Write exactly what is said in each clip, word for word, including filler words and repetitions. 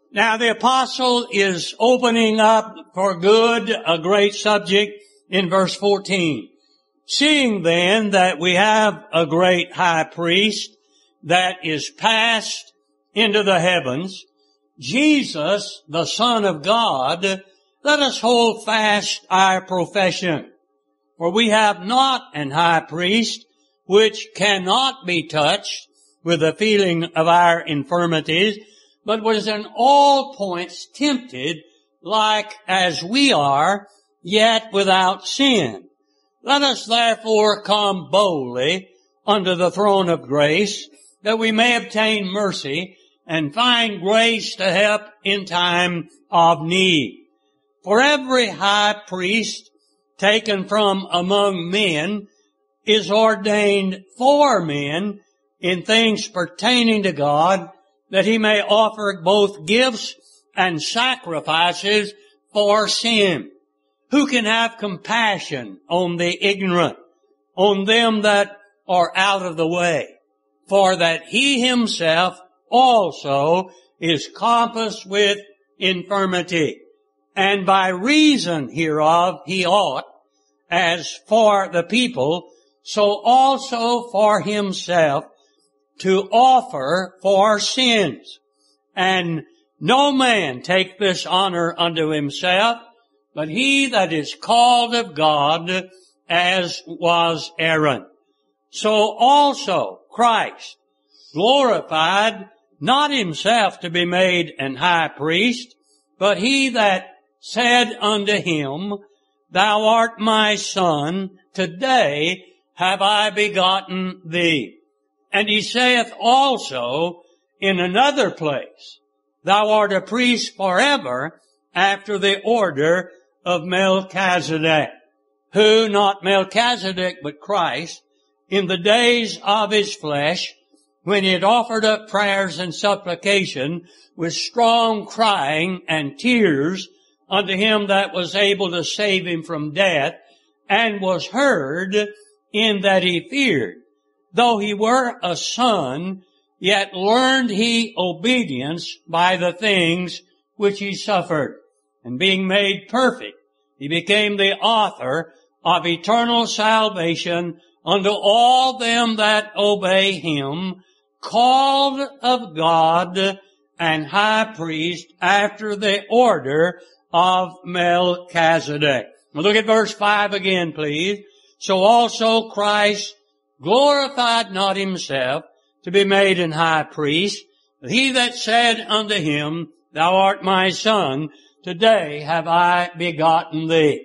Now the apostle is opening up for good a great subject in verse fourteen. Seeing then that we have a great high priest that is passed into the heavens, Jesus, the Son of God, let us hold fast our profession. For we have not an high priest which cannot be touched with the feeling of our infirmities, but was in all points tempted like as we are, yet without sin. Let us therefore come boldly unto the throne of grace, that we may obtain mercy and find grace to help in time of need. For every high priest taken from among men is ordained for men in things pertaining to God, that he may offer both gifts and sacrifices for sin. Who can have compassion on the ignorant, on them that are out of the way? For that he himself also is compassed with infirmity. And by reason hereof he ought, as for the people, so also for himself, to offer for sins. And no man take this honor unto himself, but he that is called of God, as was Aaron. So also Christ glorified not himself to be made an high priest, but he that said unto him, Thou art my son, today have I begotten thee. And he saith also in another place, Thou art a priest forever after the order of Melchizedek, who, not Melchizedek, but Christ, in the days of his flesh, when he had offered up prayers and supplication with strong crying and tears unto him that was able to save him from death, and was heard in that he feared. Though he were a son, yet learned he obedience by the things which he suffered. And being made perfect, he became the author of eternal salvation unto all them that obey him, called of God and high priest after the order of Melchizedek. Now look at verse five again, please. So also Christ glorified not himself to be made an high priest, but he that said unto him, Thou art my son, today have I begotten thee.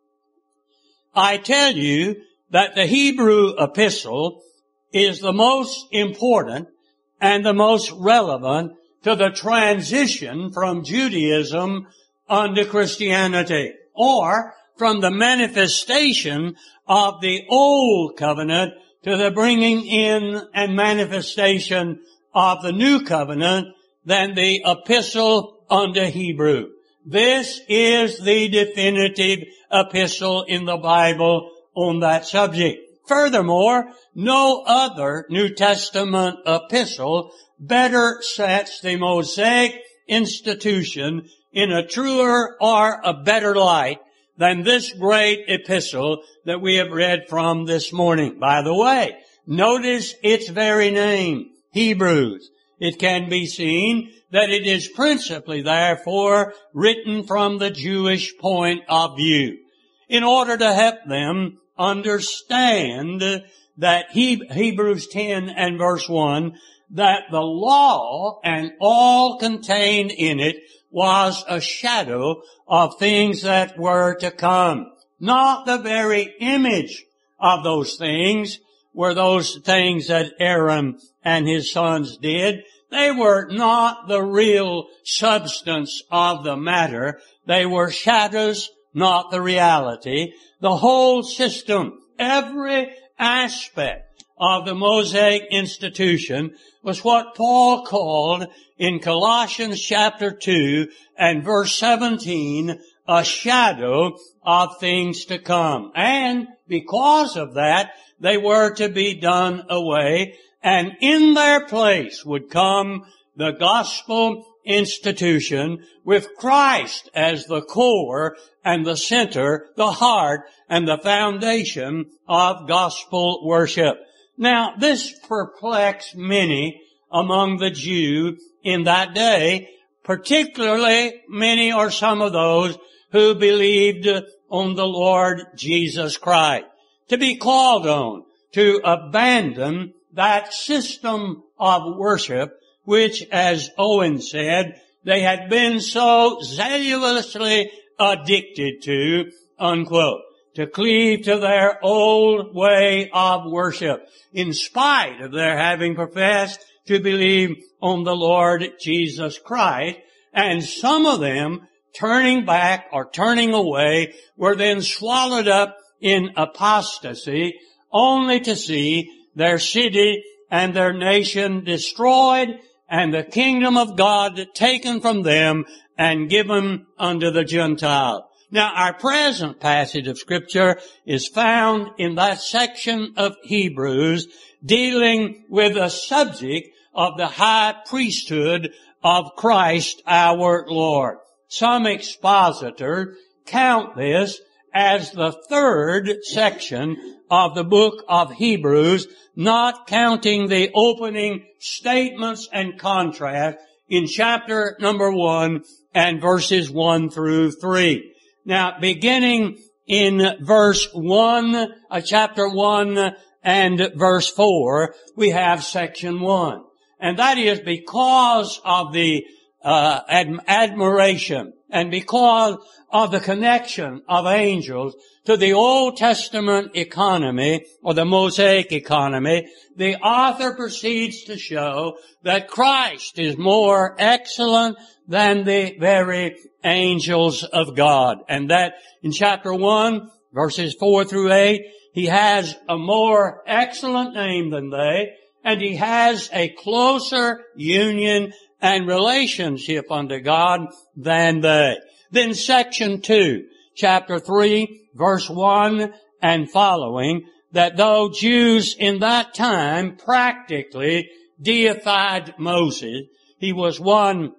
I tell you that the Hebrew epistle is the most important and the most relevant to the transition from Judaism unto Christianity, or from the manifestation of the old covenant to the bringing in and manifestation of the new covenant than the epistle unto Hebrew. This is the definitive epistle in the Bible on that subject. Furthermore, no other New Testament epistle better sets the Mosaic institution in a truer or a better light than this great epistle that we have read from this morning. By the way, notice its very name, Hebrews. It can be seen that it is principally, therefore, written from the Jewish point of view, in order to help them understand that he, Hebrews ten and verse one, that the law and all contained in it was a shadow of things that were to come. Not the very image of those things were those things that Aaron and his sons did. They were not the real substance of the matter. They were shadows, not the reality. The whole system, every aspect of the Mosaic institution was what Paul called in Colossians chapter two and verse seventeen, a shadow of things to come. And because of that, they were to be done away, and in their place would come the gospel institution with Christ as the core and the center, the heart, and the foundation of gospel worship. Now, this perplexed many among the Jews in that day, particularly many or some of those who believed on the Lord Jesus Christ. To be called on to abandon that system of worship, which, as Owen said, they had been so zealously addicted to, unquote, to cleave to their old way of worship, in spite of their having professed to believe on the Lord Jesus Christ. And some of them, turning back or turning away, were then swallowed up in apostasy, only to see their city and their nation destroyed and the kingdom of God taken from them and given unto the Gentiles. Now, our present passage of Scripture is found in that section of Hebrews dealing with the subject of the high priesthood of Christ our Lord. Some expositors count this as the third section of the book of Hebrews, not counting the opening statements and contrast in chapter number one and verses one through three. Now, beginning in verse one, uh, chapter one and verse four, we have section one. And that is because of the uh, ad- admiration and because of the connection of angels to the Old Testament economy, or the Mosaic economy, the author proceeds to show that Christ is more excellent than the very angels of God. And that in chapter one, verses four through eight, he has a more excellent name than they, and he has a closer union and relationship unto God than they. Then section two, chapter three, verse one and following, that though Jews in that time practically deified Moses, he was one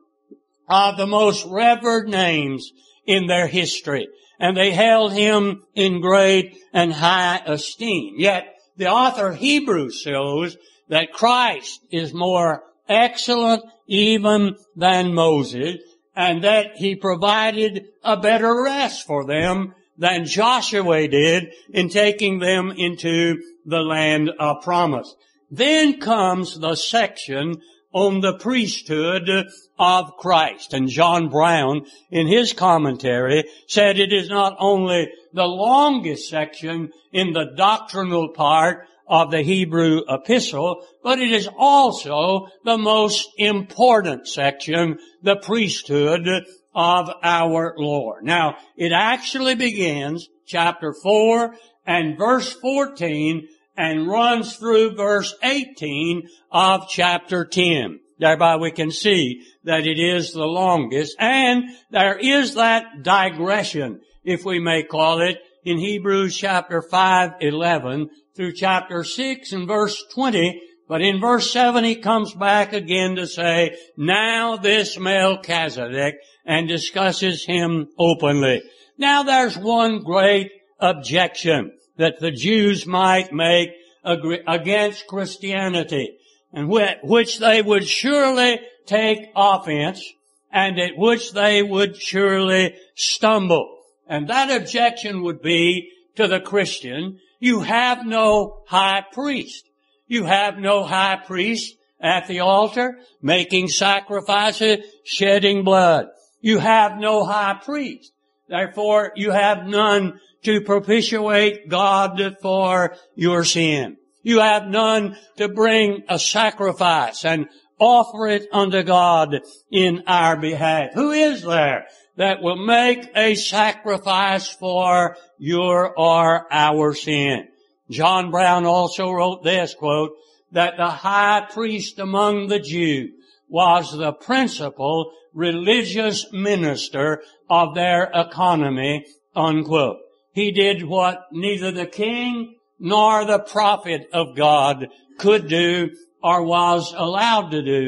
of the most revered names in their history, and they held him in great and high esteem. Yet the author of Hebrews shows that Christ is more excellent even than Moses, and that he provided a better rest for them than Joshua did in taking them into the land of promise. Then comes the section on the priesthood of Christ. And John Brown, in his commentary, said it is not only the longest section in the doctrinal part of the Hebrew epistle, but it is also the most important section, the priesthood of our Lord. Now, it actually begins chapter four and verse fourteen and runs through verse eighteen of chapter ten. Thereby we can see that it is the longest, and there is that digression, if we may call it, in Hebrews chapter five, eleven through chapter six and verse twenty. But in verse seven he comes back again to say, now this Melchizedek, and discusses him openly. Now there's one great objection that the Jews might make against Christianity, and which they would surely take offense, and at which they would surely stumble. And that objection would be to the Christian, you have no high priest. You have no high priest at the altar, making sacrifices, shedding blood. You have no high priest. Therefore, you have none to propitiate God for your sin. You have none to bring a sacrifice and offer it unto God in our behalf. Who is there that will make a sacrifice for your or our sin? John Brown also wrote this, quote, that the high priest among the Jews was the principal religious minister of their economy, unquote. He did what neither the king nor the prophet of God could do or was allowed to do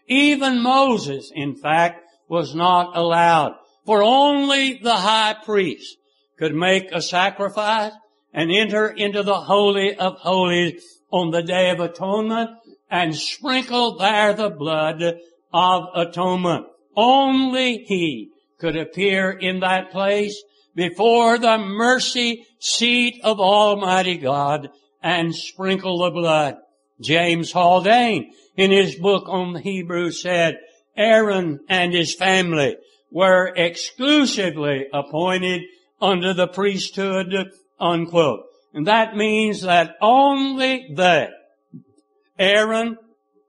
Even Moses, in fact, was not allowed. For only the high priest could make a sacrifice and enter into the Holy of Holies on the Day of Atonement and sprinkle there the blood of atonement. Only he could appear in that place before the mercy seat of Almighty God and sprinkle the blood. James Haldane, in his book on the Hebrews, said Aaron and his family were exclusively appointed under the priesthood, unquote. And that means that only they, Aaron,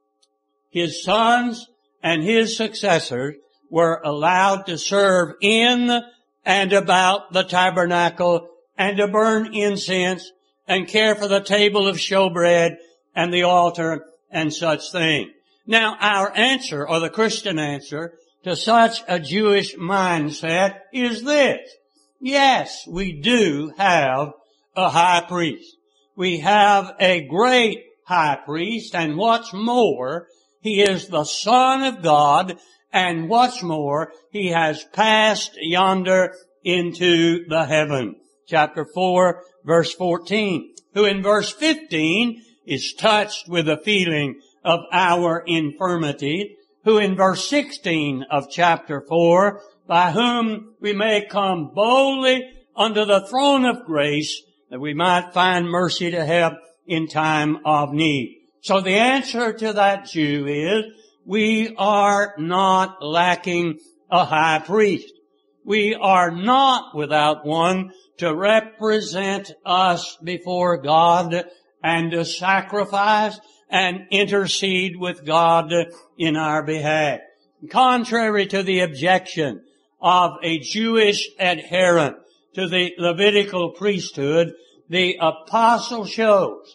his sons, and his successors, were allowed to serve in and about the tabernacle and to burn incense and care for the table of showbread and the altar and such things. Now, our answer, or the Christian answer, to such a Jewish mindset is this. Yes, we do have a high priest. We have a great high priest, and what's more, he is the Son of God, and what's more, he has passed yonder into the heaven. Chapter four, verse fourteen, who in verse fifteen is touched with the feeling of our infirmity, who in verse sixteen of chapter four, by whom we may come boldly unto the throne of grace, that we might find mercy to help in time of need. So the answer to that Jew is, we are not lacking a high priest. We are not without one to represent us before God and to sacrifice and intercede with God in our behalf. Contrary to the objection of a Jewish adherent to the Levitical priesthood, the apostle shows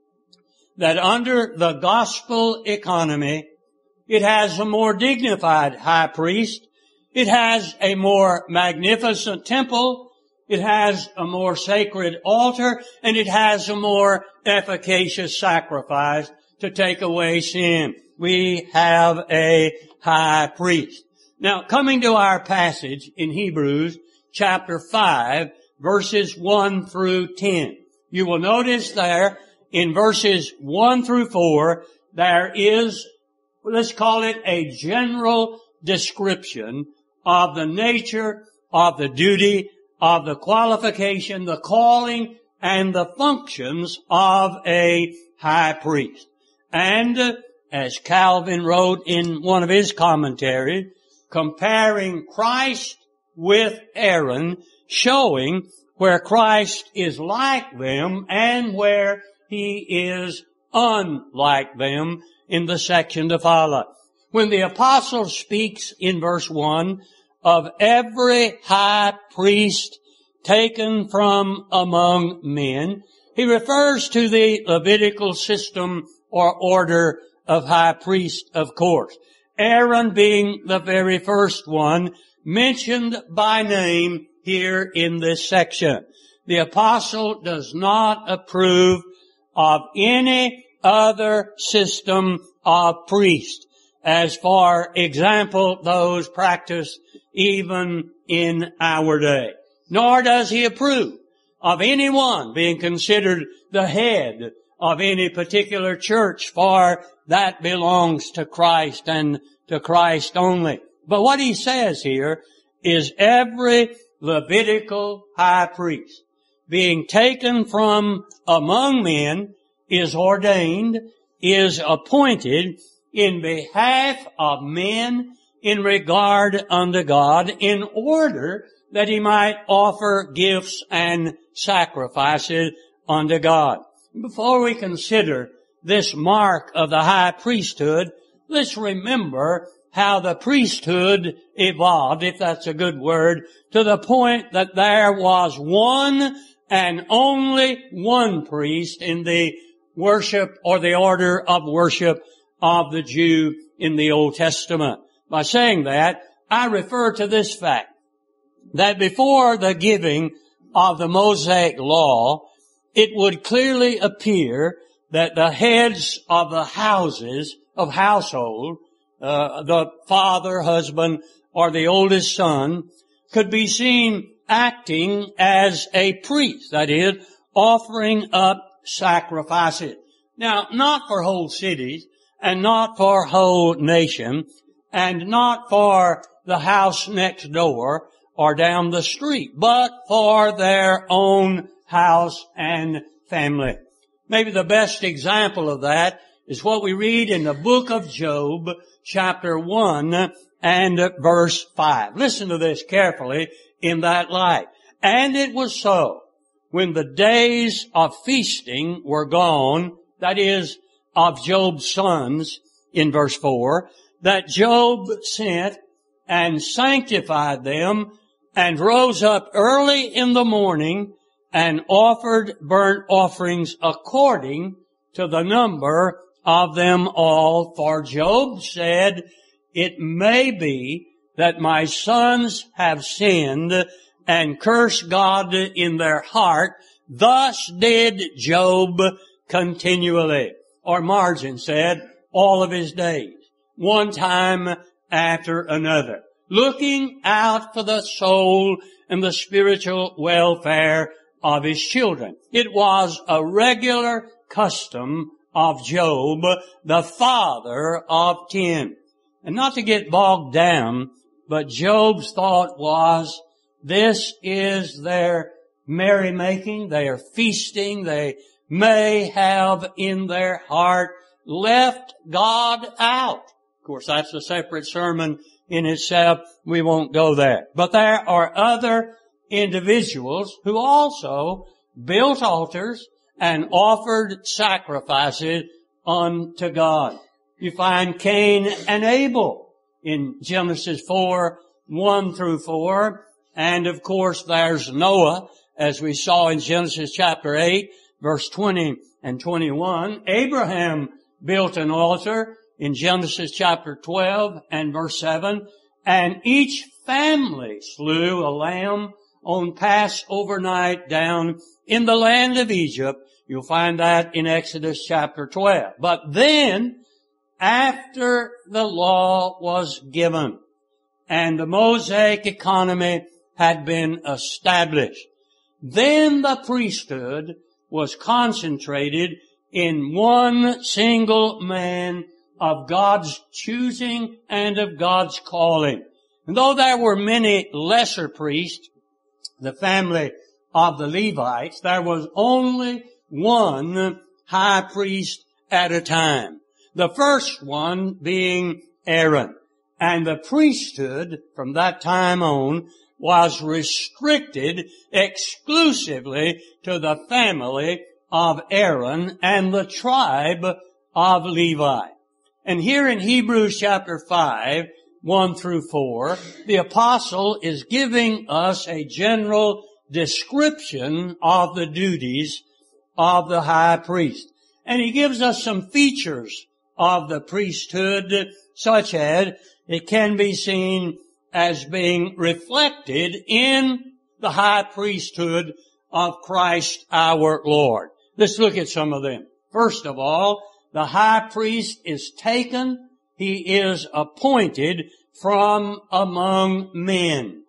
that under the gospel economy, it has a more dignified high priest, it has a more magnificent temple, it has a more sacred altar, and it has a more efficacious sacrifice to take away sin. We have a high priest. Now, coming to our passage in Hebrews chapter five, verses one through ten. You will notice there in verses one through four, there is, let's call it a general description of the nature of the duty, of the qualification, the calling, and the functions of a high priest. And uh, as Calvin wrote in one of his commentaries, comparing Christ with Aaron, showing where Christ is like them and where he is unlike them in the section to follow. When the apostle speaks in verse one of every high priest taken from among men, he refers to the Levitical system or order of high priest, of course. Aaron being the very first one mentioned by name here in this section. The apostle does not approve of any other system of priest, as for example, those practiced even in our day. Nor does he approve of anyone being considered the head of any particular church, for that belongs to Christ and to Christ only. But what he says here is every Levitical high priest being taken from among men is ordained, is appointed in behalf of men in regard unto God, in order that he might offer gifts and sacrifices unto God. Before we consider this mark of the high priesthood, let's remember how the priesthood evolved, if that's a good word, to the point that there was one and only one priest in the worship or the order of worship of the Jew in the Old Testament. By saying that, I refer to this fact, that before the giving of the Mosaic law, it would clearly appear that the heads of the houses of household uh, the father, husband, or the oldest son, could be seen acting as a priest, that is, offering up sacrifices. Now, not for whole cities, and not for whole nation, and not for the house next door or down the street, but for their own house and family. Maybe the best example of that is what we read in the book of Job, chapter one and verse five. Listen to this carefully in that light. And it was so, when the days of feasting were gone, that is, of Job's sons, in verse four, that Job sent and sanctified them and rose up early in the morning and offered burnt offerings according to the number of them all. For Job said, it may be that my sons have sinned and cursed God in their heart. Thus did Job continually. Or Margin said, all of his days, one time after another, looking out for the soul and the spiritual welfare of his children. It was a regular custom of Job, the father of ten. And not to get bogged down, but Job's thought was, this is their merrymaking, they are feasting, they may have in their heart left God out. Of course, that's a separate sermon in itself. We won't go there. But there are other individuals who also built altars and offered sacrifices unto God. You find Cain and Abel in Genesis four, one through four. And of course, there's Noah, as we saw in Genesis chapter eight, verse twenty and twenty-one. Abraham built an altar in Genesis chapter twelve and verse seven. And each family slew a lamb on Passover night down in the land of Egypt. You'll find that in Exodus chapter twelve. But then, after the law was given and the Mosaic economy had been established, then the priesthood was concentrated in one single man of God's choosing and of God's calling. And though there were many lesser priests, the family of the Levites, there was only one high priest at a time. The first one being Aaron. And the priesthood from that time on was restricted exclusively to the family of Aaron and the tribe of Levi. And here in Hebrews chapter five, one through four, the apostle is giving us a general description of the duties of the high priest. And he gives us some features of the priesthood, such as it can be seen as being reflected in the high priesthood of Christ our Lord. Let's look at some of them. First of all, the high priest is taken, he is appointed from among men.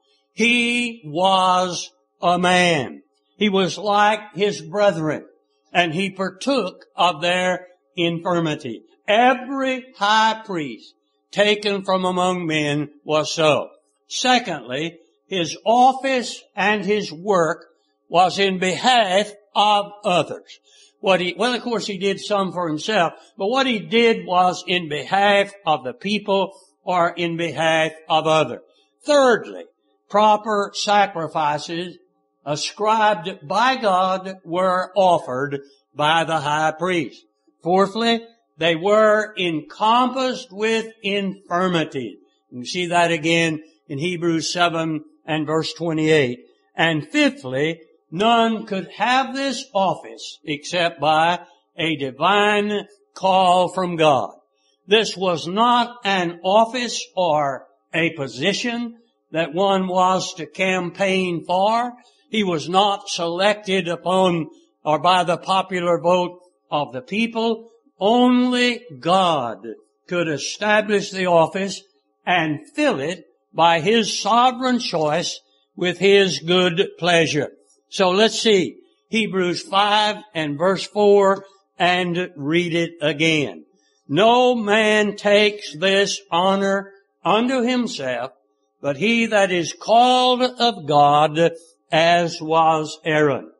He was a man. He was like his brethren, and he partook of their infirmity. Every high priest taken from among men was so. Secondly, his office and his work was in behalf of others. What he, well, of course he did some for himself, but what he did was in behalf of the people or in behalf of others. Thirdly, proper sacrifices ascribed by God were offered by the high priest. Fourthly, they were encompassed with infirmity. You see that again in Hebrews seven and verse twenty-eight. And fifthly, none could have this office except by a divine call from God. This was not an office or a position that one was to campaign for. He was not selected upon or by the popular vote of the people. Only God could establish the office and fill it by His sovereign choice with His good pleasure. So let's see Hebrews five and verse four and read it again. No man takes this honor unto himself, but he that is called of God, as was Aaron.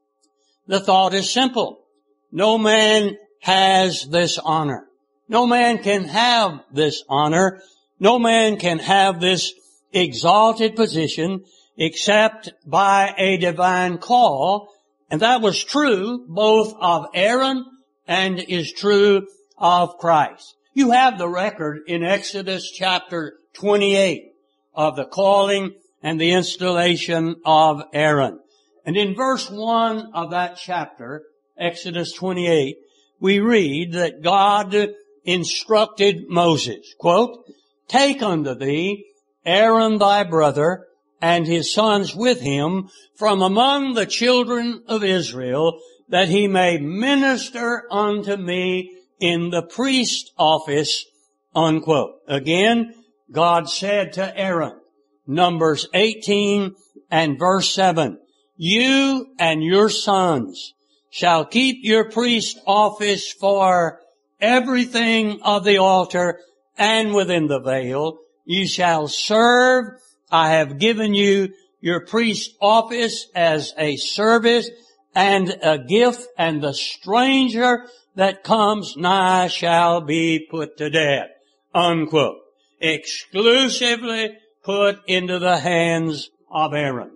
The thought is simple. No man has this honor. No man can have this honor. No man can have this exalted position except by a divine call. And that was true both of Aaron and is true of Christ. You have the record in Exodus chapter twenty-eight of the calling and the installation of Aaron. And in verse one of that chapter, Exodus twenty-eight, we read that God instructed Moses, quote, "Take unto thee Aaron thy brother and his sons with him from among the children of Israel, that he may minister unto me in the priest office," unquote. Again, God said to Aaron, Numbers eighteen and verse seven, "You and your sons shall keep your priest office for everything of the altar and within the veil. You shall serve. I have given you your priest office as a service and a gift, and the stranger that comes nigh shall be put to death," unquote. Exclusively put into the hands of Aaron.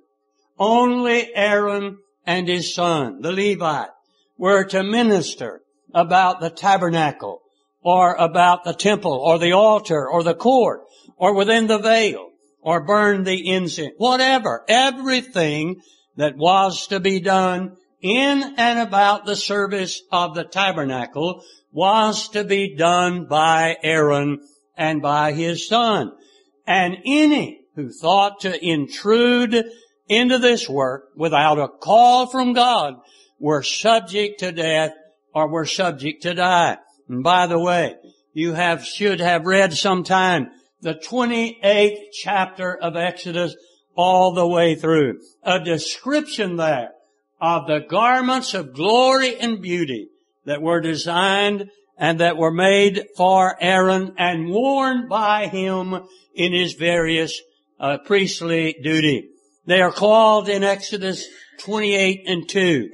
Only Aaron and his son, the Levite, were to minister about the tabernacle, or about the temple, or the altar, or the court, or within the veil, or burn the incense, whatever, everything that was to be done in and about the service of the tabernacle was to be done by Aaron and by his son. And any who thought to intrude into this work without a call from God were subject to death or were subject to die. And by the way, you have, should have read sometime the twenty-eighth chapter of Exodus all the way through. A description there of the garments of glory and beauty that were designed and that were made for Aaron and worn by him in his various uh, priestly duty. They are called in Exodus twenty-eight and two,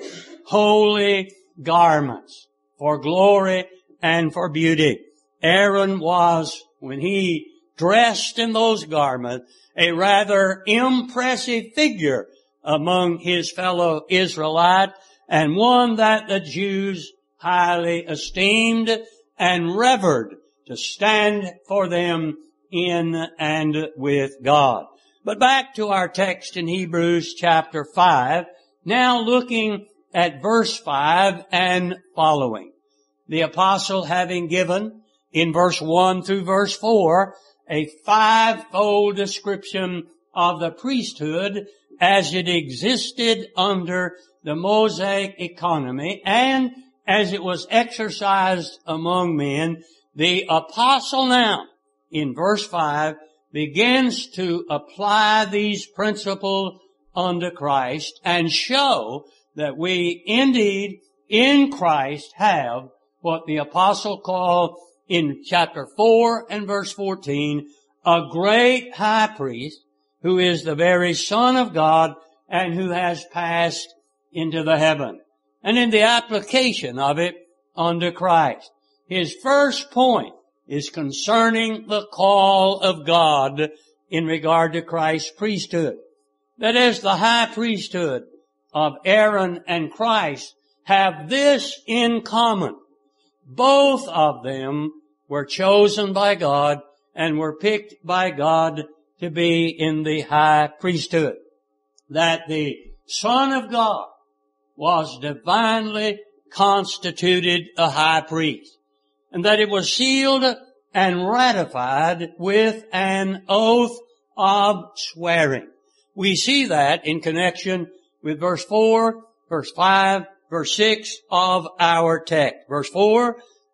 holy garments for glory and for beauty. Aaron was, when he dressed in those garments, a rather impressive figure among his fellow Israelites, and one that the Jews highly esteemed and revered to stand for them in and with God. But back to our text in Hebrews chapter five, now looking at verse five and following. The apostle having given in verse one through verse four a fivefold description of the priesthood as it existed under the Mosaic economy and as it was exercised among men, the apostle now, in verse five, begins to apply these principles unto Christ and show that we indeed in Christ have what the apostle called in chapter four and verse fourteen, a great high priest who is the very Son of God and who has passed into the heaven. And in the application of it unto Christ, his first point is concerning the call of God in regard to Christ's priesthood. That is, the high priesthood of Aaron and Christ have this in common. Both of them were chosen by God and were picked by God to be in the high priesthood. That the Son of God was divinely constituted a high priest, and that it was sealed and ratified with an oath of swearing. We see that in connection with verse four, verse five, verse six of our text. Verse four,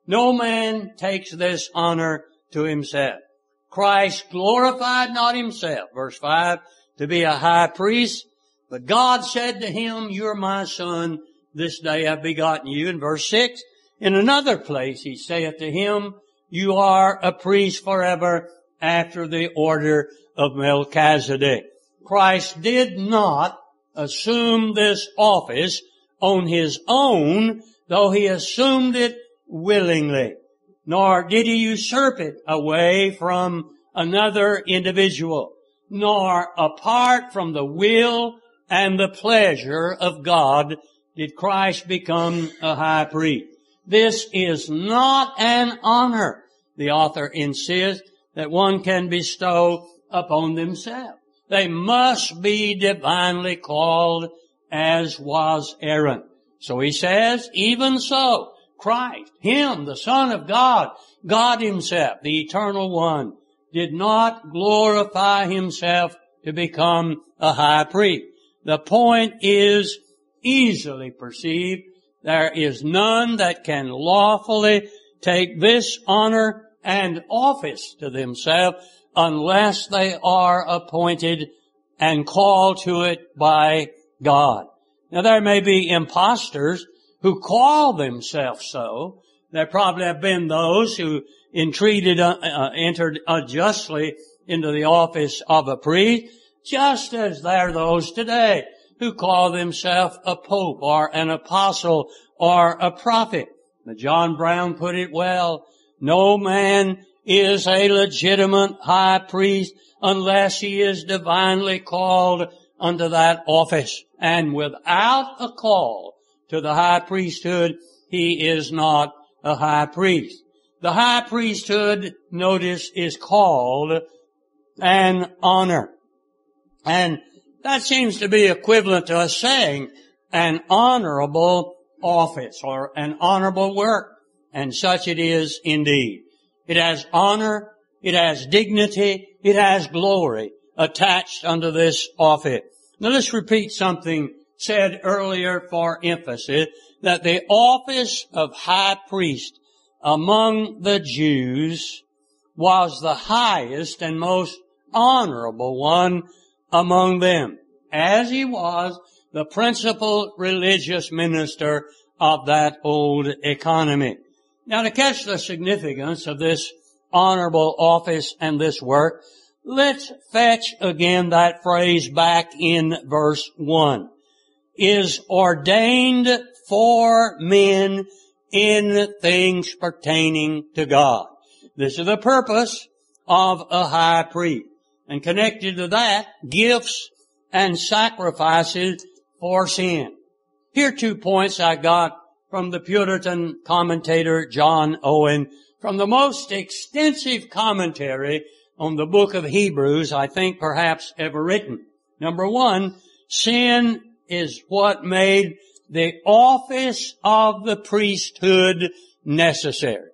No man takes this honor to himself. Christ glorified not himself, verse five, to be a high priest, but God said to him, you're my son, this day I've begotten you. In verse six, in another place he saith to him, you are a priest forever after the order of Melchizedek. Christ did not assume this office on his own, though he assumed it willingly, nor did he usurp it away from another individual, nor apart from the will and the pleasure of God did Christ become a high priest. This is not an honor, the author insists, that one can bestow upon themselves. They must be divinely called, as was Aaron. So he says, even so, Christ, Him, the Son of God, God Himself, the Eternal One, did not glorify Himself to become a high priest. The point is easily perceived. There is none that can lawfully take this honor and office to themselves unless they are appointed and called to it by God. Now there may be impostors who call themselves so. There probably have been those who entreated, uh, uh, entered unjustly into the office of a priest, just as there are those today who call themselves a pope or an apostle or a prophet. But John Brown put it well, no man is a legitimate high priest unless he is divinely called unto that office. And without a call to the high priesthood, he is not a high priest. The high priesthood, notice, is called an honor. And that seems to be equivalent to us saying an honorable office or an honorable work. And such it is indeed. It has honor, it has dignity, it has glory attached unto this office. Now let's repeat something said earlier for emphasis, that the office of high priest among the Jews was the highest and most honorable one among them, as he was the principal religious minister of that old economy. Now, to catch the significance of this honorable office and this work, let's fetch again that phrase back in verse one. Is ordained for men in things pertaining to God. This is the purpose of a high priest. And connected to that, gifts and sacrifices for sin. Here are two points I got from the Puritan commentator John Owen, from the most extensive commentary on the book of Hebrews, I think perhaps ever written. Number one, sin is what made the office of the priesthood necessary.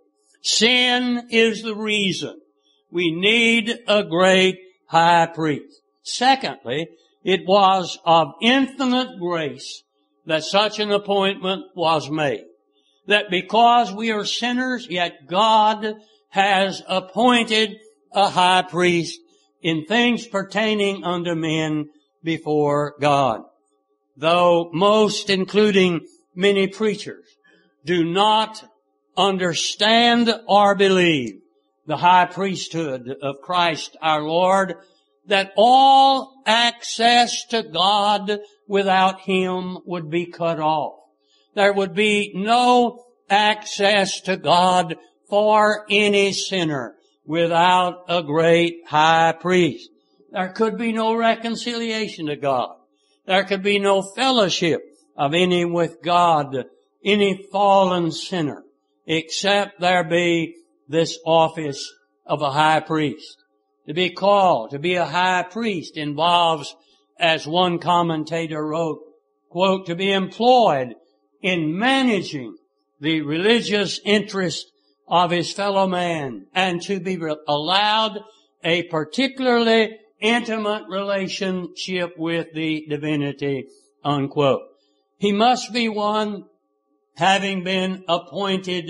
Sin is the reason we need a great high priest. Secondly, it was of infinite grace that such an appointment was made. That because we are sinners, yet God has appointed a high priest in things pertaining unto men before God. Though most, including many preachers, do not understand or believe the high priesthood of Christ our Lord, that all access to God without Him would be cut off. There would be no access to God for any sinner without a great high priest. There could be no reconciliation to God. There could be no fellowship of any with God, any fallen sinner, except there be this office of a high priest. To be called to be a high priest involves, as one commentator wrote, quote, to be employed in managing the religious interest of his fellow man and to be re- allowed a particularly intimate relationship with the divinity, unquote. He must be one having been appointed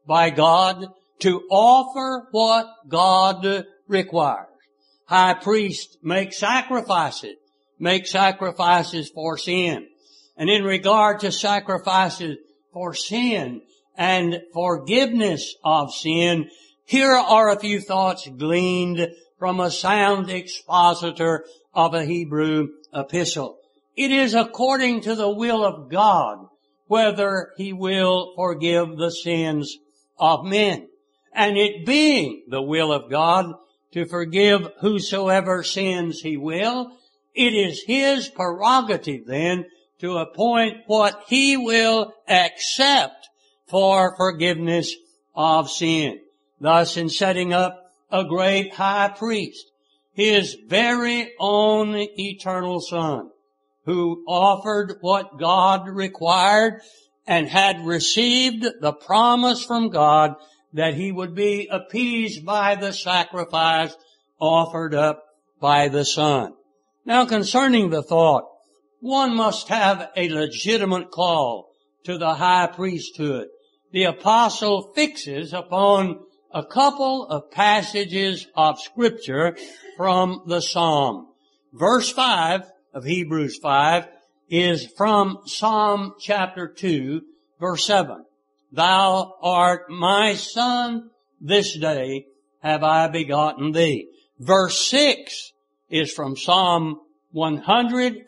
by God to offer what God requires. High priests make sacrifices, make sacrifices for sin. And in regard to sacrifices for sin and forgiveness of sin, here are a few thoughts gleaned from a sound expositor of a Hebrew epistle. It is according to the will of God whether He will forgive the sins of men. And it being the will of God to forgive whosoever sins He will, it is His prerogative then to appoint what He will accept for forgiveness of sin. Thus, in setting up a great high priest, His very own eternal Son, who offered what God required and had received the promise from God that He would be appeased by the sacrifice offered up by the Son. Now, concerning the thought, one must have a legitimate call to the high priesthood. The apostle fixes upon a couple of passages of Scripture from the Psalm. Verse five of Hebrews five is from Psalm chapter two, verse seven. Thou art my son, this day have I begotten thee. Verse six is from Psalm one hundred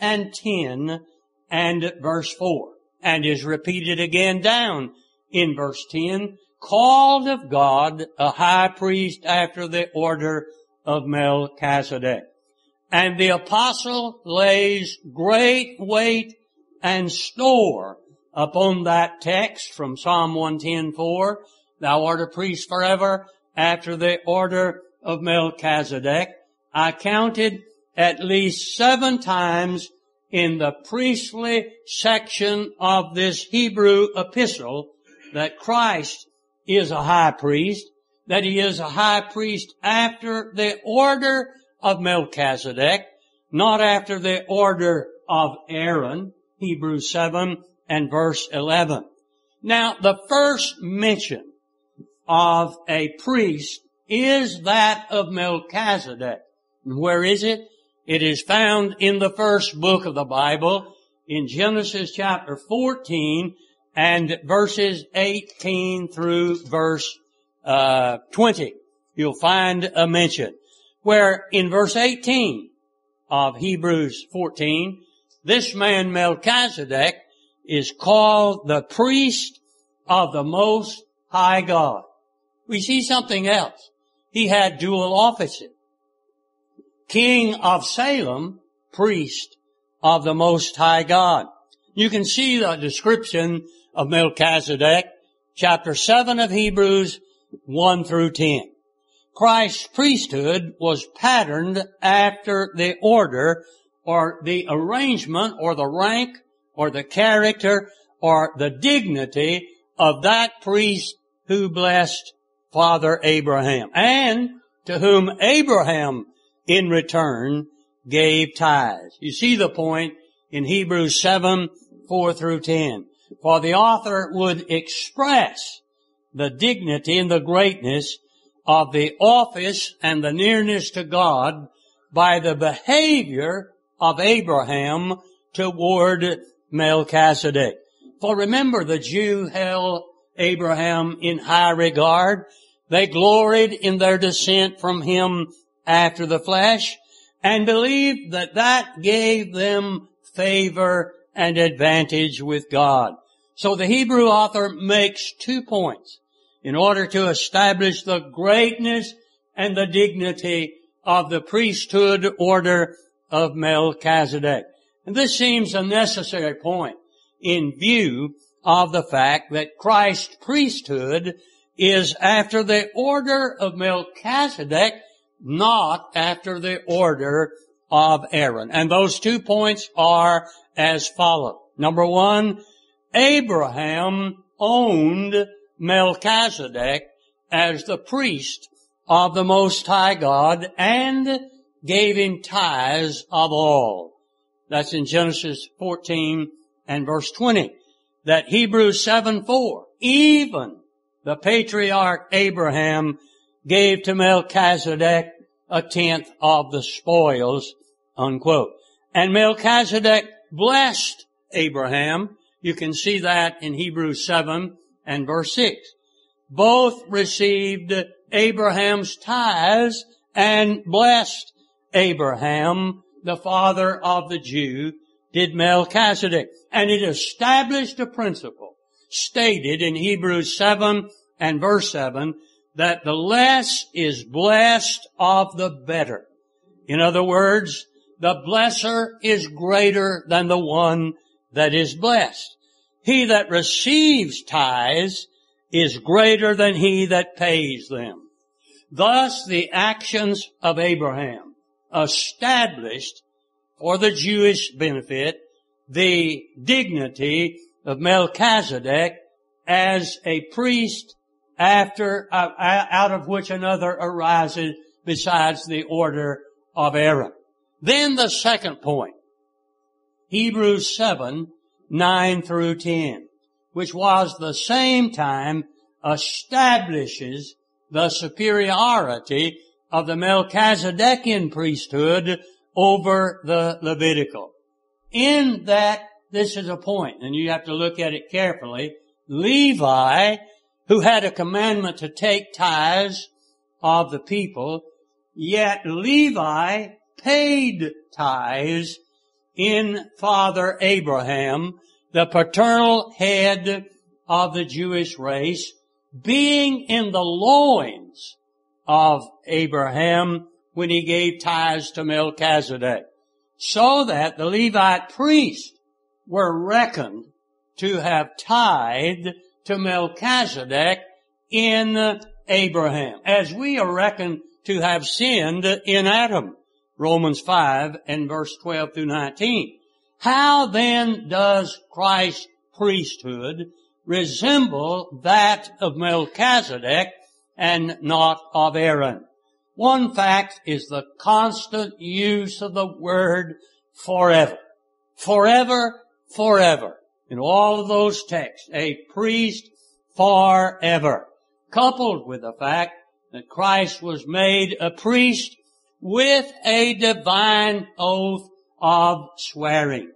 ten and verse four, and is repeated again down in verse ten, called of God a high priest after the order of Melchizedek. And the apostle lays great weight and store upon that text from Psalm one ten four, thou art a priest forever after the order of Melchizedek. I counted at least seven times in the priestly section of this Hebrew epistle that Christ is a high priest, that He is a high priest after the order of Melchizedek, not after the order of Aaron, Hebrews seven and verse eleven. Now, the first mention of a priest is that of Melchizedek. Where is it? It is found in the first book of the Bible, in Genesis chapter fourteen and verses eighteen through verse uh twenty. You'll find a mention where in verse eighteen of Hebrews fourteen, this man Melchizedek is called the priest of the Most High God. We see something else. He had dual offices. King of Salem, priest of the Most High God. You can see the description of Melchizedek, chapter seven of Hebrews, one through ten. Christ's priesthood was patterned after the order or the arrangement or the rank or the character or the dignity of that priest who blessed Father Abraham, and to whom Abraham in return gave tithes. You see the point in Hebrews seven, four through ten. For the author would express the dignity and the greatness of the office and the nearness to God by the behavior of Abraham toward Melchizedek. For remember, the Jew held Abraham in high regard. They gloried in their descent from him after the flesh and believed that that gave them favor and advantage with God. So the Hebrew author makes two points in order to establish the greatness and the dignity of the priesthood order of Melchizedek. And this seems a necessary point in view of the fact that Christ's priesthood is after the order of Melchizedek, not after the order of Aaron. And those two points are as follows. Number one, Abraham owned Melchizedek as the priest of the Most High God and gave him tithes of all. That's in Genesis fourteen and verse twenty. That Hebrews seven four, even the patriarch Abraham gave to Melchizedek a tenth of the spoils, unquote. And Melchizedek blessed Abraham. You can see that in Hebrews seven and verse six. Both received Abraham's tithes and blessed Abraham, the father of the Jew, did Melchizedek. And it established a principle stated in Hebrews seven and verse seven that the less is blessed of the better. In other words, the blesser is greater than the one that is blessed. He that receives tithes is greater than he that pays them. Thus the actions of Abraham established for the Jewish benefit the dignity of Melchizedek as a priest after, uh, out of which another arises besides the order of Aaron. Then the second point, Hebrews seven, nine through ten, which was the same time establishes the superiority of the Melchizedekian priesthood over the Levitical. In that, this is a point, and you have to look at it carefully. Levi, who had a commandment to take tithes of the people, yet Levi paid tithes in Father Abraham, the paternal head of the Jewish race, being in the loins of Abraham when he gave tithes to Melchizedek, so that the Levite priests were reckoned to have tithed to Melchizedek in Abraham, as we are reckoned to have sinned in Adam. Romans five and verse twelve through nineteen. How then does Christ's priesthood resemble that of Melchizedek and not of Aaron? One fact is the constant use of the word forever. Forever, forever. In all of those texts, a priest forever. Coupled with the fact that Christ was made a priest with a divine oath of swearing.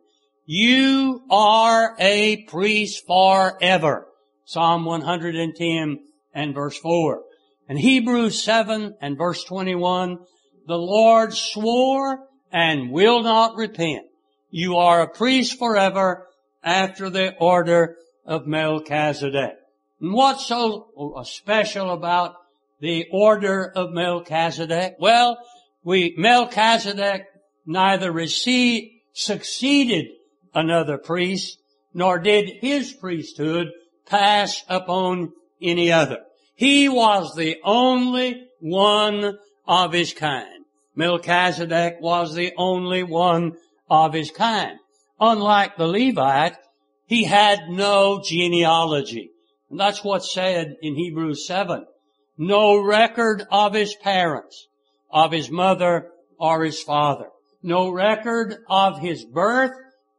You are a priest forever. Psalm one hundred ten and verse four. And Hebrews seven and verse twenty-one, the Lord swore and will not repent. You are a priest forever after the order of Melchizedek. And what's so special about the order of Melchizedek? Well, we, Melchizedek neither received, succeeded another priest, nor did his priesthood pass upon any other. He was the only one of his kind. Melchizedek was the only one of his kind. Unlike the Levite, he had no genealogy. And that's what's said in Hebrews seven. No record of his parents, of his mother or his father. No record of his birth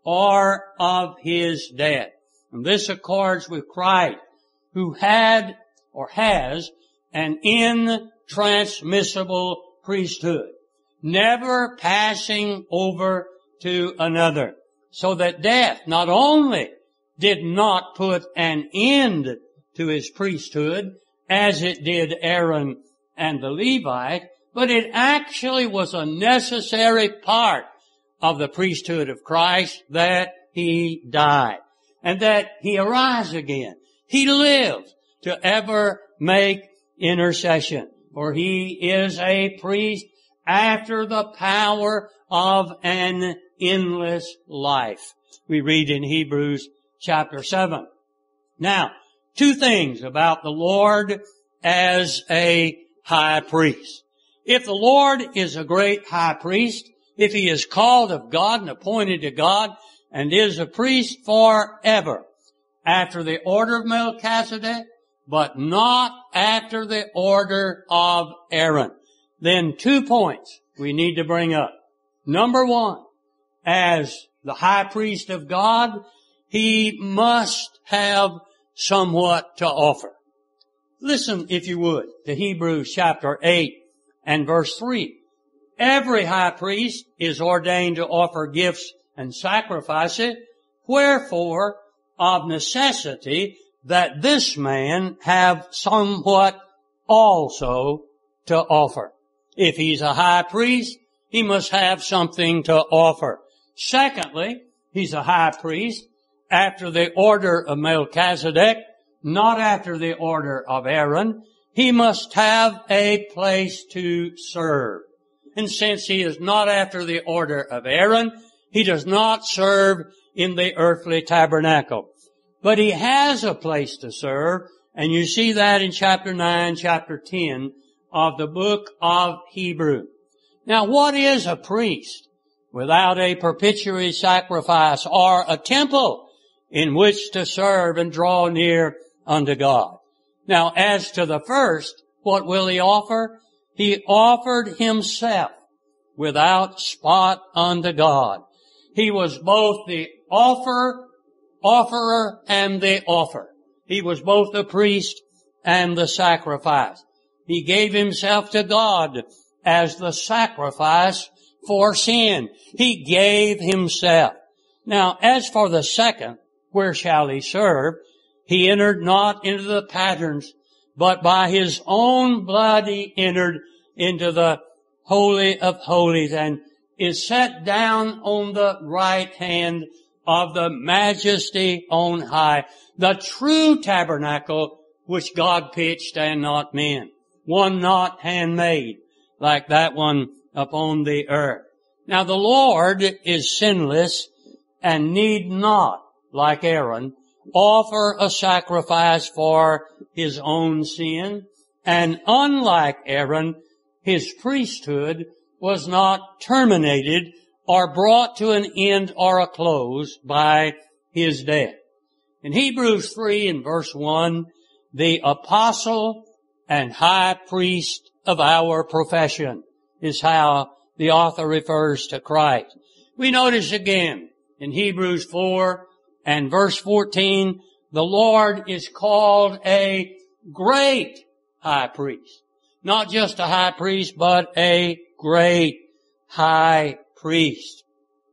or of his death. And this accords with Christ, who had or has an intransmissible priesthood, never passing over to another, so that death not only did not put an end to his priesthood, as it did Aaron and the Levite, but it actually was a necessary part of the priesthood of Christ, that he died and that he arise again. He lived to ever make intercession, for he is a priest after the power of an endless life. We read in Hebrews chapter seven. Now, two things about the Lord as a high priest. If the Lord is a great high priest, if he is called of God and appointed to God and is a priest forever, after the order of Melchizedek, but not after the order of Aaron, then two points we need to bring up. Number one, as the high priest of God, he must have somewhat to offer. Listen, if you would, to Hebrews chapter eight and verse three. Every high priest is ordained to offer gifts and sacrifices, wherefore, of necessity, that this man have somewhat also to offer. If he's a high priest, he must have something to offer. Secondly, he's a high priest after the order of Melchizedek, not after the order of Aaron. He must have a place to serve. And since he is not after the order of Aaron, he does not serve in the earthly tabernacle. But he has a place to serve, and you see that in chapter nine, chapter ten of the book of Hebrews. Now, what is a priest without a propitiatory sacrifice or a temple in which to serve and draw near unto God? Now, as to the first, what will he offer? He offered himself without spot unto God. He was both the offer, offerer and the offer. He was both the priest and the sacrifice. He gave himself to God as the sacrifice for sin. He gave himself. Now, as for the second, where shall he serve? He entered not into the patterns, but by his own blood he entered into the Holy of Holies and is set down on the right hand of the Majesty on high, the true tabernacle which God pitched and not men, one not handmade like that one upon the earth. Now the Lord is sinless and need not, like Aaron, offer a sacrifice for his own sin, and unlike Aaron, his priesthood was not terminated or brought to an end or a close by his death. In Hebrews three and verse one, the apostle and high priest of our profession is how the author refers to Christ. We notice again in Hebrews four and verse fourteen, the Lord is called a great high priest. Not just a high priest, but a great high priest.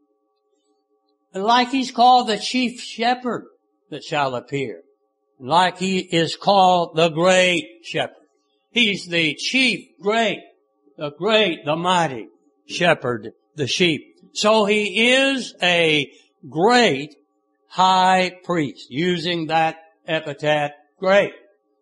Like he's called the chief shepherd that shall appear. Like he is called the great shepherd. He's the chief, great, the great, the mighty shepherd, the sheep. So he is a great high priest, using that epithet, great.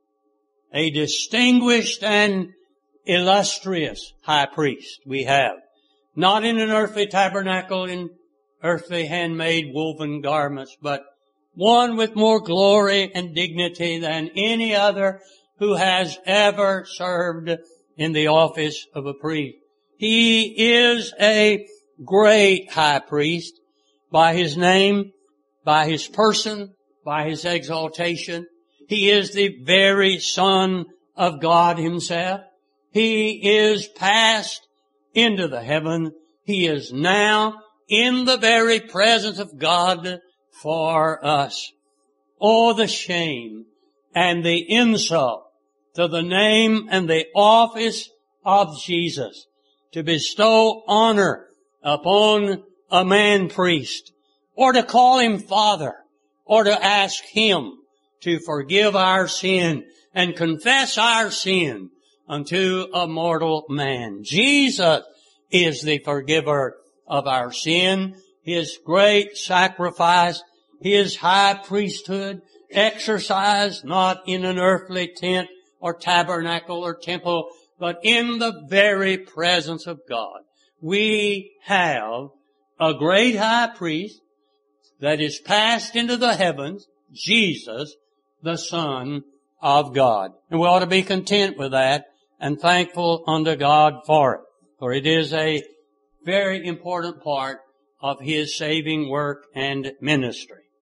A distinguished and illustrious high priest we have. Not in an earthly tabernacle, in earthly handmade woven garments, but one with more glory and dignity than any other who has ever served in the office of a priest. He is a great high priest by his name, by his person, by his exaltation. He is the very Son of God himself. He is passed into the heaven. He is now in the very presence of God for us. Oh, the shame and the insult to the name and the office of Jesus, to bestow honor upon a man priest, or to call him Father, or to ask him to forgive our sin and confess our sin unto a mortal man. Jesus is the forgiver of our sin. His great sacrifice, his high priesthood, exercised not in an earthly tent or tabernacle or temple, but in the very presence of God. We have a great high priest that is passed into the heavens, Jesus, the Son of God. And we ought to be content with that and thankful unto God for it. For it is a very important part of his saving work and ministry.